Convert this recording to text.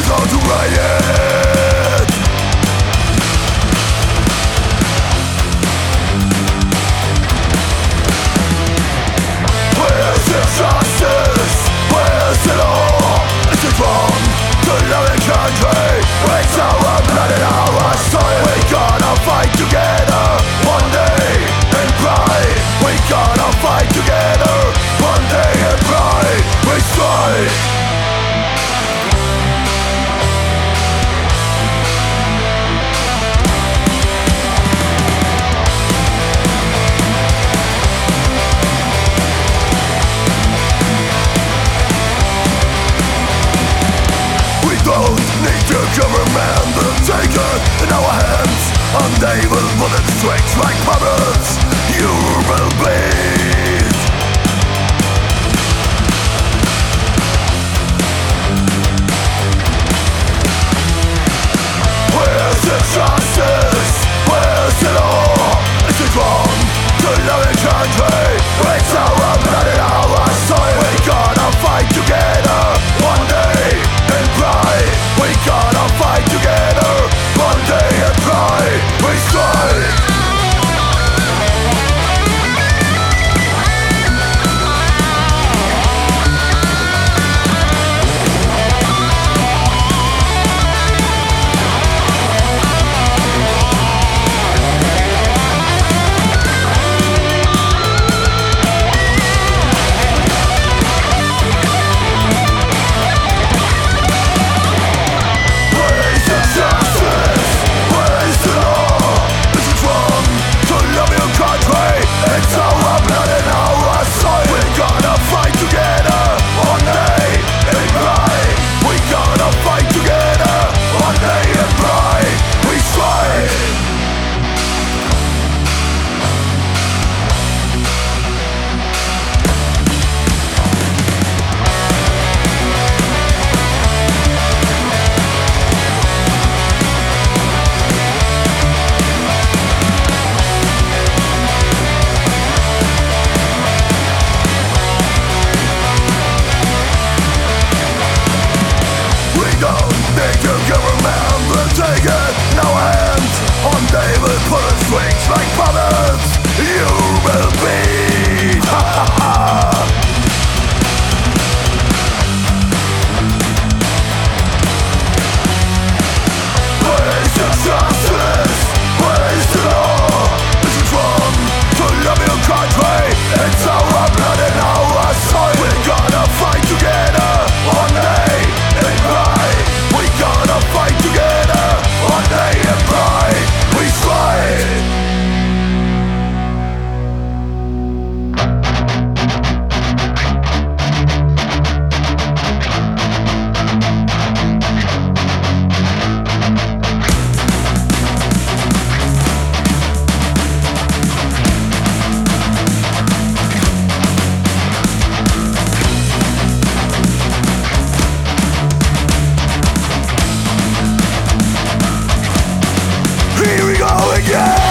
hard to write it. Where's the justice? Where's the law? Is it wrong to love a country? It's our blood and our soil. We gonna fight together one day in pride. We gonna fight together one day in pride. We strive. Don't need your government to take it in our hands, and they will put it straight like puppets. You will bleed. Where's the justice? Where's the law? Is it wrong to love a country? It's our blood and our soil. We gonna fight together one day in pride. We gonna fight together one day in pride. We strive. It's our blood and our soil. We're gonna fight together one day in pride. We gonna fight together one day in pride. We strive. Make your government will take it in our hands. One day we'll put it strings like puppets. You will bleed. Ha ha ha. Where's the justice? Where's the law? Is it wrong to love your country? It's our blood and our soil. We're gonna fight together one day in pride. We gonna fight together one day in pride. We strive. Here we go again.